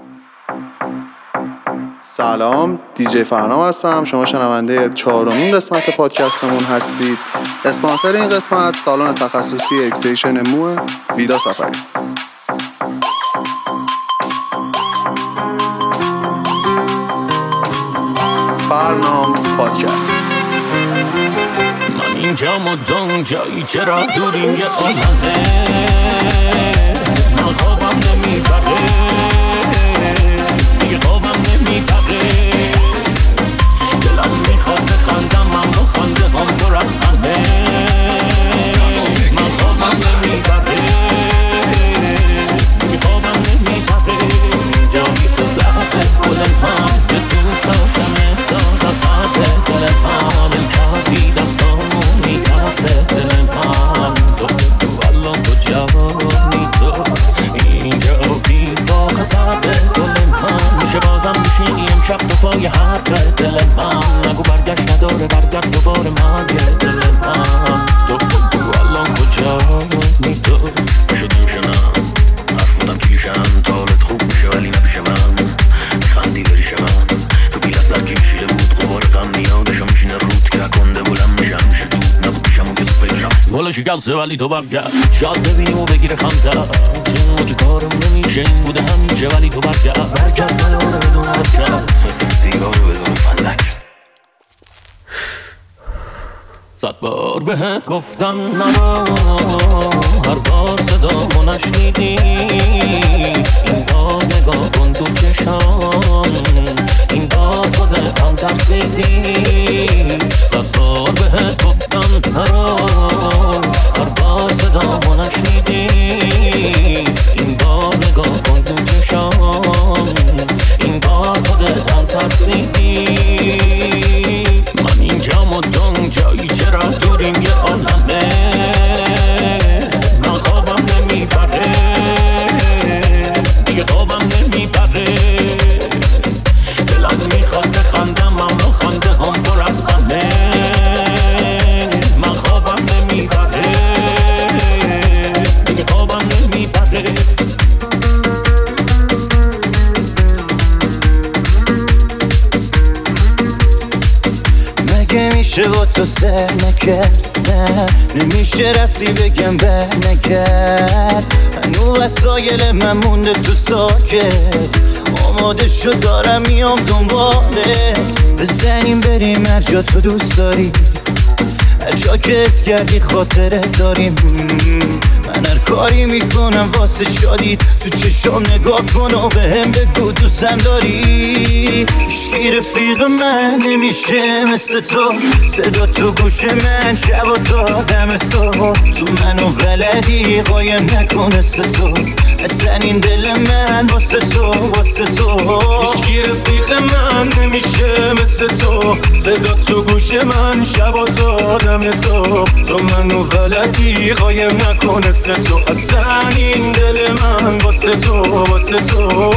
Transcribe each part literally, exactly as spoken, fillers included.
سلام، دیجی فرنام هستم. شما شنونده چهارمین قسمت پادکستمون هستید. اسپانسر این قسمت سالن تخصصی اکستیشن مو ویدا سفری. فرنام پادکست. من اینجا مدام جایی چرا دوریم یه آمده من خوابم نمیبره دیگه خوابم نمیبره دلم میخواد بخندم اما خنده هم پر از خنده من خوابم نمیبره دیگه خوابم نمیبره جایی تو زهده گلم هم که دوست داشتم احساس ساعت دلم هم کردی دستامو میترسه دلم هم تو تو الان تو جوانی تو اینجا بی واقع ساعت دلم هم میشه بازم میشینی امشب تو پای حرف دلم هم نگو برگشت نداره برگرد دوباره مرگ دلم هم تو تو الان تو جوانی تو میشه دوشنم حرف بودم کلیشم تالت خوب میشه ولی نمیشه من خندی بریشه من تو بیلت درکی میشیده بود قبار غم میادشم میشینه رود که کنده بولم میشم میشه دود نبود پیشم اون که تو پیشم گله شکسته ولی تو برگرد شاد ببینی و بگیره خنده تو چه کارم نمیشه این بوده همیشه ولی تو برگرد برگرد نداره بدون حرکت مثل سیگار بدون فندک صد بار بهت گفتم نرو هر بار صدامو نشنیدی این بار نگاه کن تو چشام این بار خودت هم ترسیدی صد بار بهت گفتم نرو هر بار صدامو نشنیدی این بار نگاه کن تو چشام این بار خودت هم ترسیدی من اینجا مدام جایی چرا دوریم یه عالمه من خوابم نمیبره دیگه خوابم نمیبره دلم میخواد بخندم اما خنده هم پر از غمه من خوابم نمیبره دیگه خوابم نمیبره مگه میشه با تو سر نکرد نه نمیشه رفتی بگم به نکرد هنو وسایل من مونده تو ساکت آماده شد دارم میام دنبالت بزنیم بریم هر جا تو دوست داری هر جا که حس کردی خاطرت داریم من هر کاری میکنم واسه شادی تو چشم نگاه کن و به هم بگو دوستم داری هیچکی رفیق من نمیشه مثل تو صدا تو گوش من شب و تا دم صبح تو منو بلدی قایم نکن مثل تو اصلا این دل من واسه تو واسه تو هیچکی رفیق من نمیشه مثل تو صدا تو گوش من شب و تا دم صبح تو منو بلدی قایم نکن مثل تو اصلا این دل من واسه تو واسه تو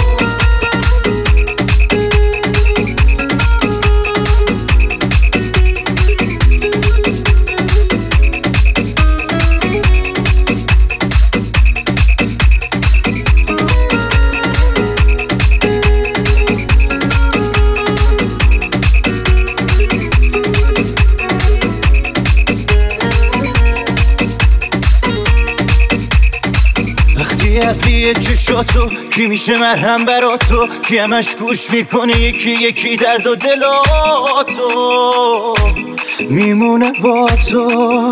یه چشاتو کی میشه مرهم برا تو کی همش گوش میکنه یکی یکی درد و دلاتو میمونه با تو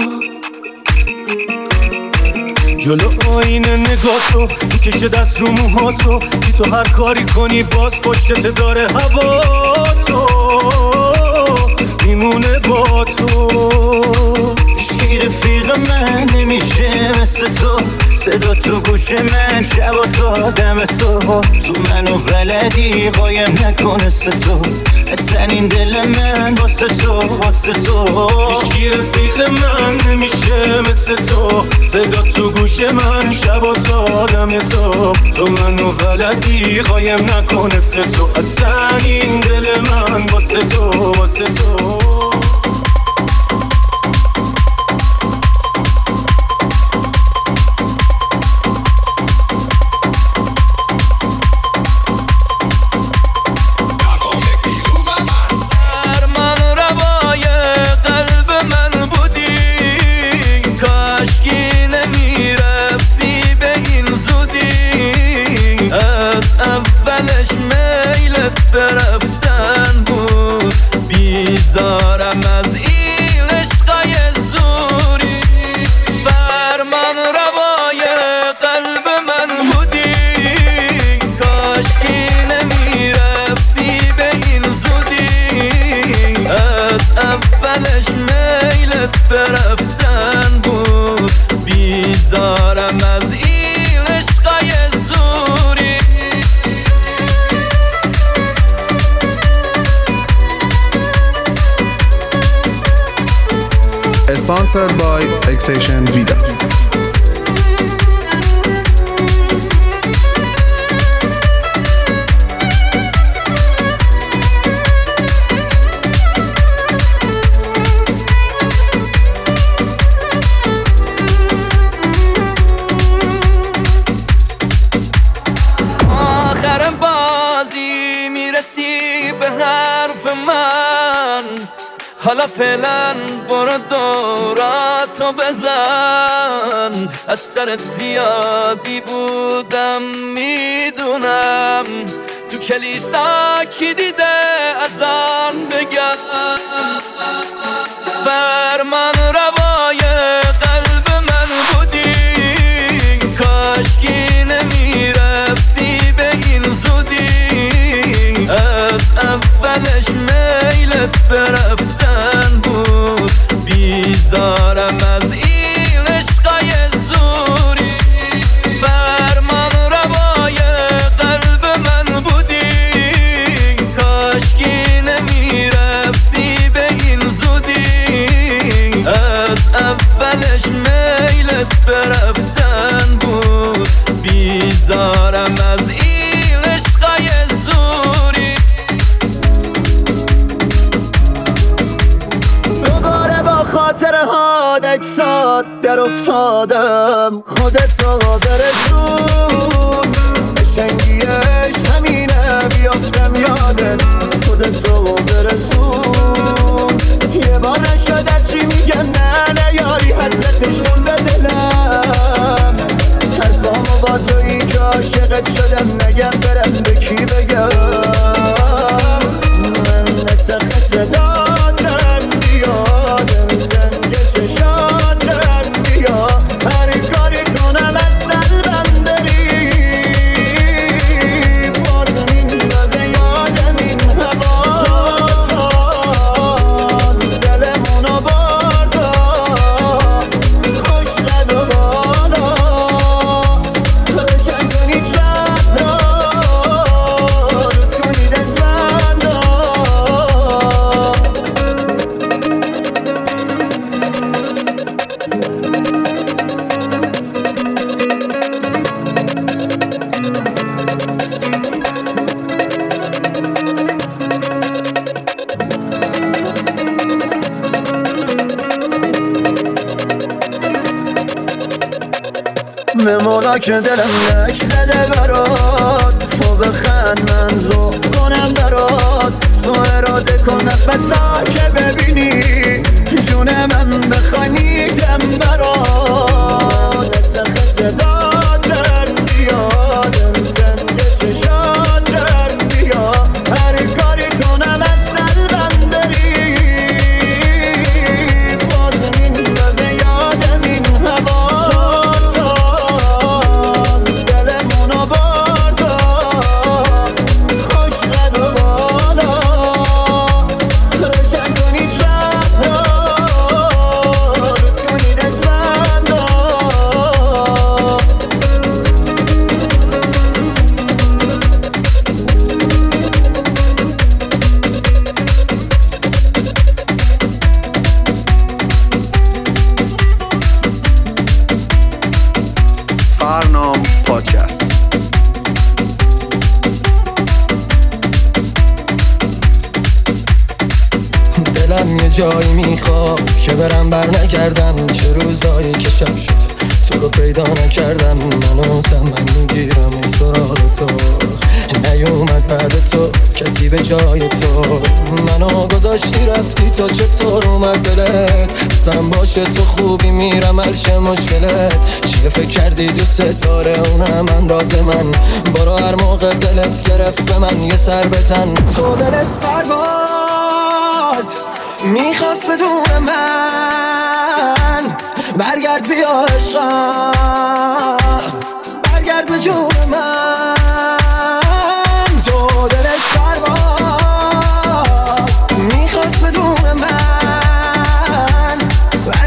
جلو آینه نگاه تو میکشه دست رو موهاتو که تو هر کاری کنی باز پشتت داره هوا تو میمونه با تو هیچکی رفیق من نمیشه مثل تو صدا تو گوش من شب و تا دم صبح تو منو بلدی قایم نکن مثل تو اصلا این دل من واسه تو واسه تو هیچکی رفیق من نمیشه مثل تو صدا تو گوش من شب و تا دم صبح تو منو بلدی قایم نکن مثل تو اصلا این دل من واسه تو واسه تو به رفتن بود. بیزارم از این عشقای زوری. Sponsored by Exation Vida. آخر بازی میرسی به حرف من، حالا فعلا برو دوراتو بزن. از سرت زیادی بودم میدونم، تو کلیسا کی دیده اذان بگم. فرمان روای قلب من بودی، کاشکی نمیرفتی به این زودی. از اولش میلت برفتن بود. بیزارم از این عشقای زوری. فرمان روای قلب من بودی، کاشکی نمیرفتی به این زودی. از اولش میلت برفتن بود. بیزارم از این عشقای زوری. دوباره با خاطره ها دکسات در افتادم. خودت رو برسون به شنگیش همینه، بیافتم یادت. خودت رو برسون یه بار نشده چی میگم. نه نه یاری حسرتش مون به دلم. حرفامو با تویی که عاشقت شدم، نگم برم به کی بگم. من نسخ صداتم بیادم، زنگ چشاتم بیا. هر کاری کنم از قلبم بری، باز میندازه یادم این هوا. سلطان دلمونو بردا، خوش قد و بالا. روشن کنید شب را، رود کنید اسفندا. ممونا که دلم نک زده برات، تو بخند من ذوق کنم برات. تو اراده کن نفس تا که ببینی جون من بخوای میدم برات. نسخ صداتم بیادم، زنگ چشاتم بیا. هر کاری کنم از قلبم بری، باز میندازه یادم این هوا. سلطان دلمونو بردا، خوش قد و بالا. روشن کنید شب را، رود کنید اسفندا. فرنام پادکست. دلم یه جایی میخواد که برم بر نگردم. چه روزایی که شب شد تو رو پیدا نکردم. منو زمن میگیرم ای سراغ تو، نیومد بعد تو کسی به جای تو. منو گذاشتی رفتی تا چطور اومد دلت. سم باشه تو خوبی میرم الشه مشکلت. چیه فکر کردی دوست داره اونم انداز من. برو هر موقع دلت گرفت به من یه سر بزن. تو دلت پرواز میخواست بدون من. برگرد بیا عشقم، برگرد به جون من. تو دلت پرواز میخواست بدون من.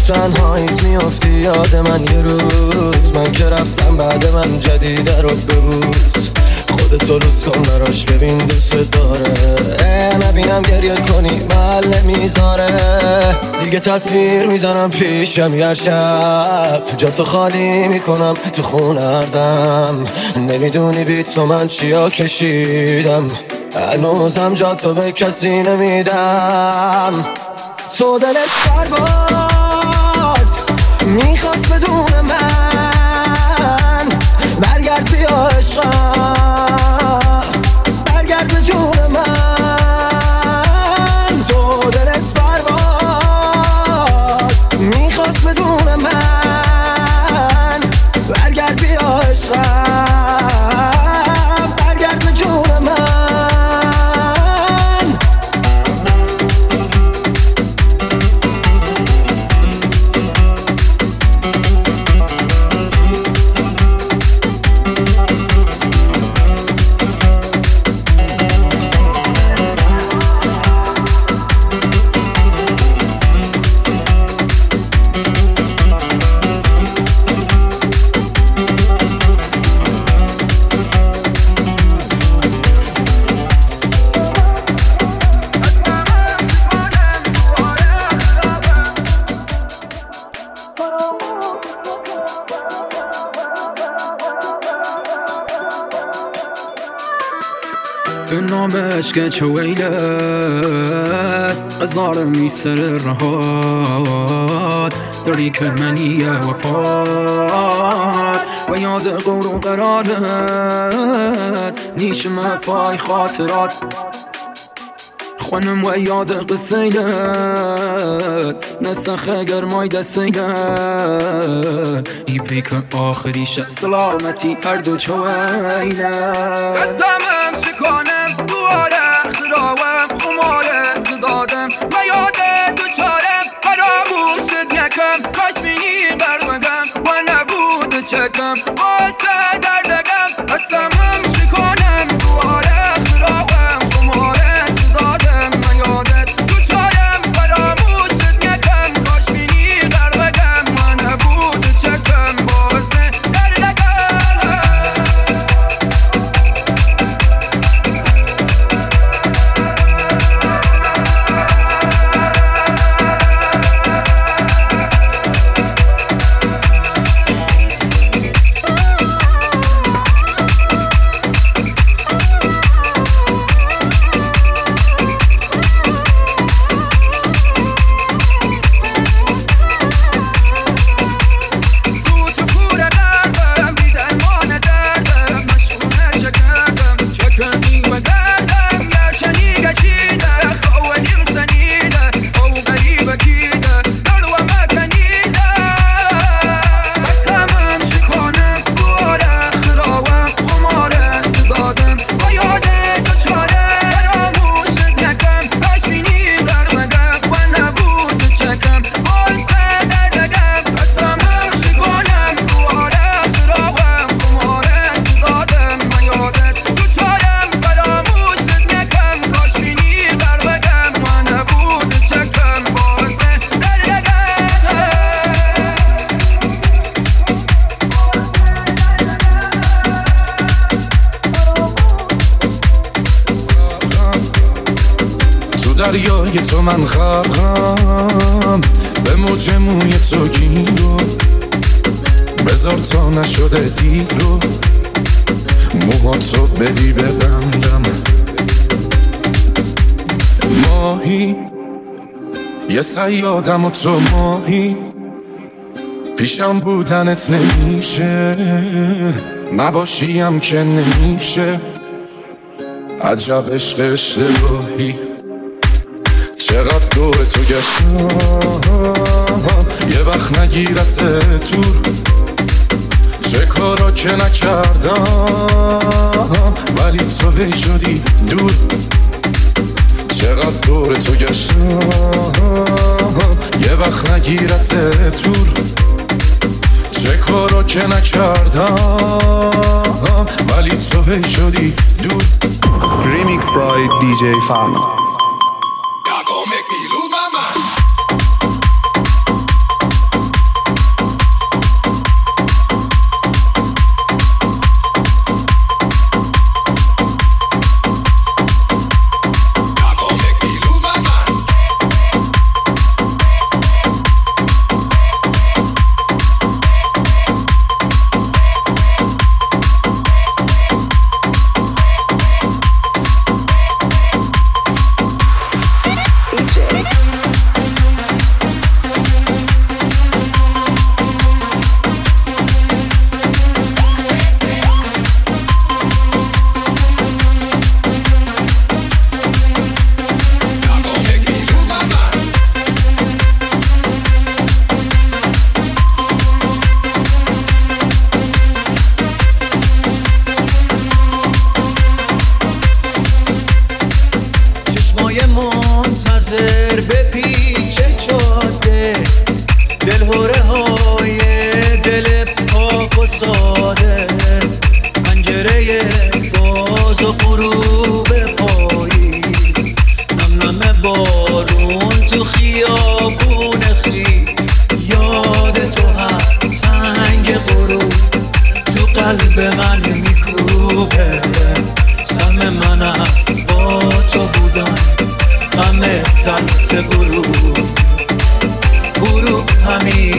تنهاییت میافتی یاد من یه روز، من که رفتم بعد من جدیده رو ببوس. خودتو روز کن براش ببین دوست داره، نبینم گریه کنی محل نمیذاره. دیگه تصویر میزنم پیشم یه شب، جاتو خالی میکنم تو خونه هردم. نمیدونی بیت و من چیا کشیدم، هنوزم جاتو به کسی نمیدم. تو دلت پرواز میخواست بدون من، برگرد بیا عشقم، برگرد به جون من. تو دلت پرواز میخواست بدون من، برگرد بیا عشقم، برگرد به جون من. به نام عشق چه ویلت قضارم میسر رهات، داری که منیه و پاد و یاد قور و قرارت نیشم پای خاطرات. خونم و یاد قصیلت نسخه گرمای دستیلت، ای پیک آخریش سلامتی هر دو چویلت. قسمم شکانم دواره اختراوم خماره صدادم و یاد دو چارم فراموشت یکم. کاش بینی برمگم و نبود چکم واسه دردگم. قسمم شکانم دواره اختراوم خماره صدادم و یادت دو چارم فراموشت یکم. کاش بینی برمگم و نبود چکم واسه دردگم. دریای تو من خواهم، به موج موی تو گیرو بذار تا نشده دیرو، موهاتو بدی ببندم. ماهی یه صیادم و تو ماهی، پیشم بودنت نمیشه، نباشیم که نمیشه. عجب عشق اشتباهی، چقدر دور تو گشتم یه وقت نگیرت دور. چه کارا که نکردم ولی تو وی شدی دور. چقدر دور تو گشتم یه وقت نگیرت دور. چه کارا که نکردم ولی تو وی شدی دور. ریمیکس بای دی جی فرنا.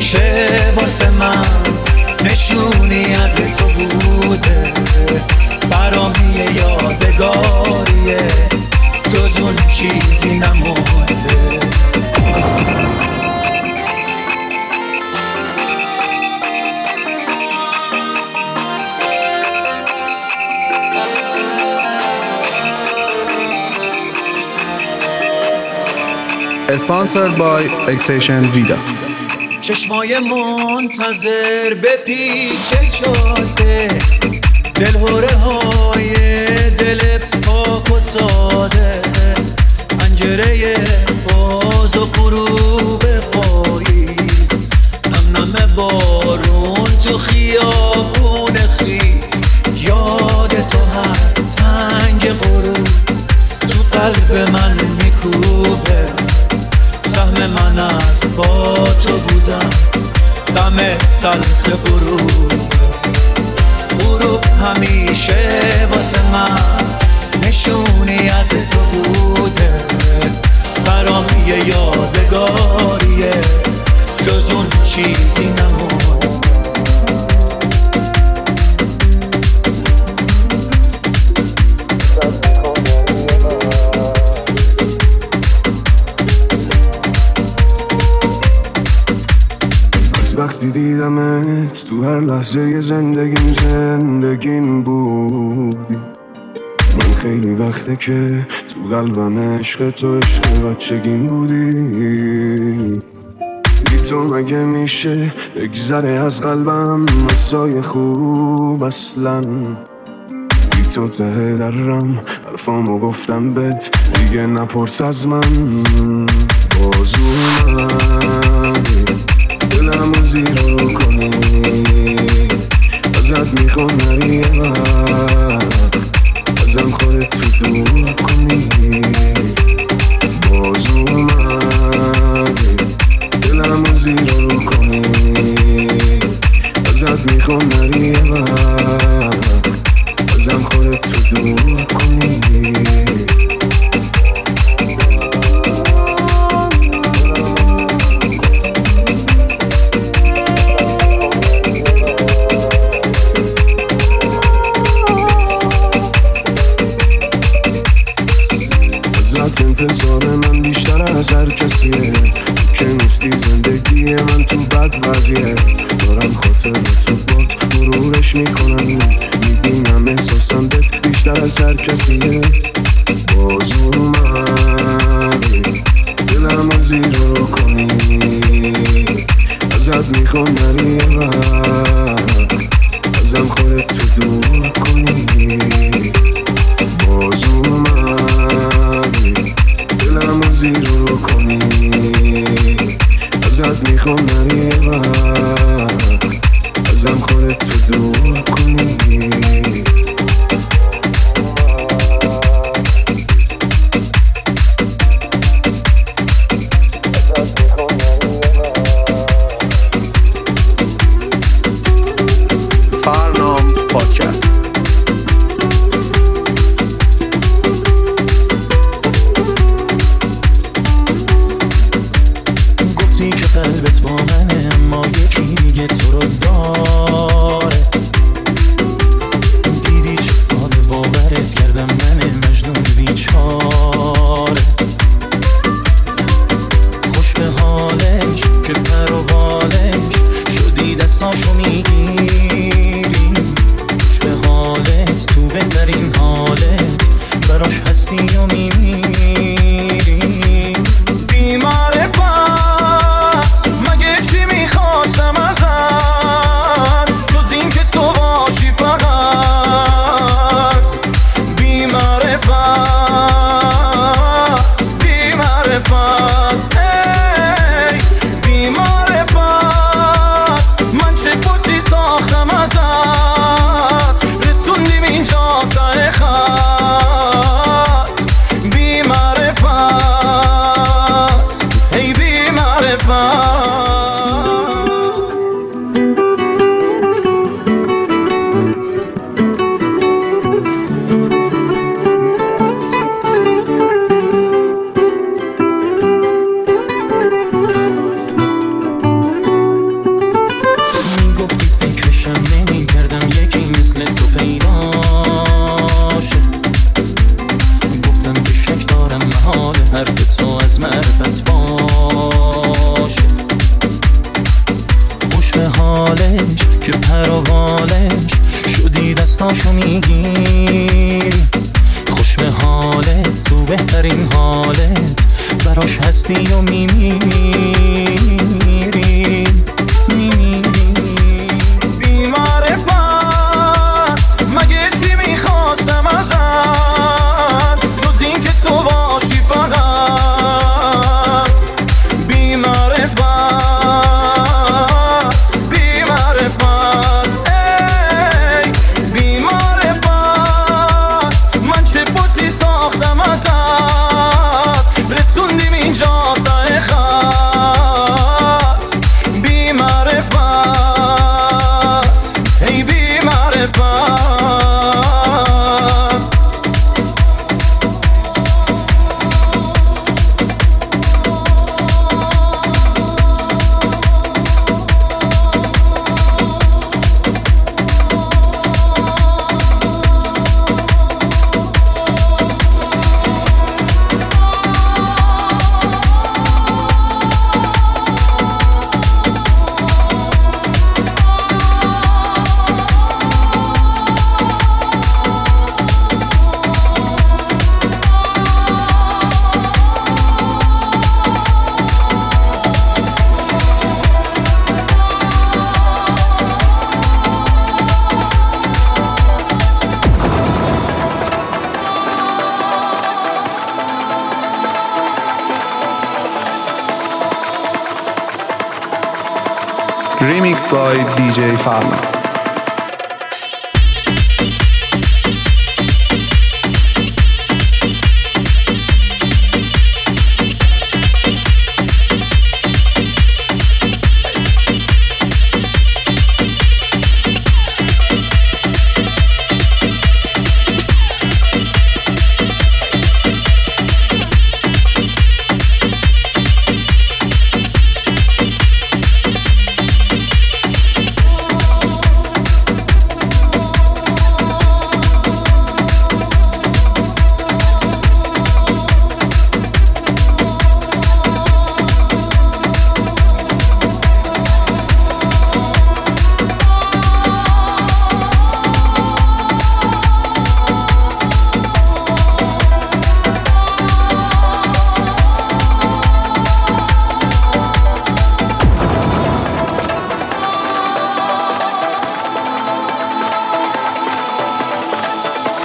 همیشه واسه من نشونی از تو بوده، برام یه یادگاریه جز اون چیزی نمونده. Sponsored by Exation Vida. چشمای منتظر به پیچ جاده، دلهوره های دل پاک و ساده، پنجره باز و غروب پاییز، نم نم بارون تو خیابون خیز، یاد تو هر تنگ غروب تو قلب من میکوبه، سهم من از با تو بودم دم تلخ غروب، غروب همیشه واسه من نشونی از تو بوده، برام یه یادگاریه جز اون چیزی نمونده. وقتی دیدمت تو هر لحظه زندگیم زندگیم بودی، من خیلی وقته که تو قلبم عشق تو عشق بچگیم بودی، بی تو مگه میشه بگذره از قلبم مسای خوب اصلا، بی تو ته درم حرفامو گفتم بهت دیگه نپرس از من، باز اومدی دلمو زیرو کنی، ازت میخوام نری یه وقت ازم خودت تو دور کنی، باز اومدی دلمو زیرو کنی، ازت میخوام نری یه وقت ازم خودت تو دور کنی. انتظار من بیشتر از هر کسیه که نیستی زندگی من تو بد وضعیه، دارم خاطر تو بات مرورش میکنم، میبینم احساسم بهت بیشتر از هر کسیه، باز اومدی دلمو زیرو کنی، ازت میخوام نری یه وقت ازم خودت تو دور کنی، باز اومدی دلمو زیرو کنی، ازت میخوام نری یه وقت ازم خودت تو دور کنی. فرنام پادکست. گفتی که قلبت با منه، اما یکی دیگه تو رو داره، خوب حالش که پروالش شدی دستاشو میگیری، خوش به حالت تو بهترین حالت براش هستی و میمیری میمیری. بی‌معرفت مگه چی میخواستم ازت جز این که تو باشی فقط. بی‌معرفت بی‌معرفت ای بی‌معرفت من چه بوتی ساختم ازت رسوندیم اینجا ته خط. بی‌معرفت ای بی‌معرفت. Remix by دی جی Farno.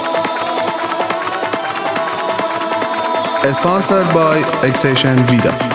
Sponsored by Exation Vida.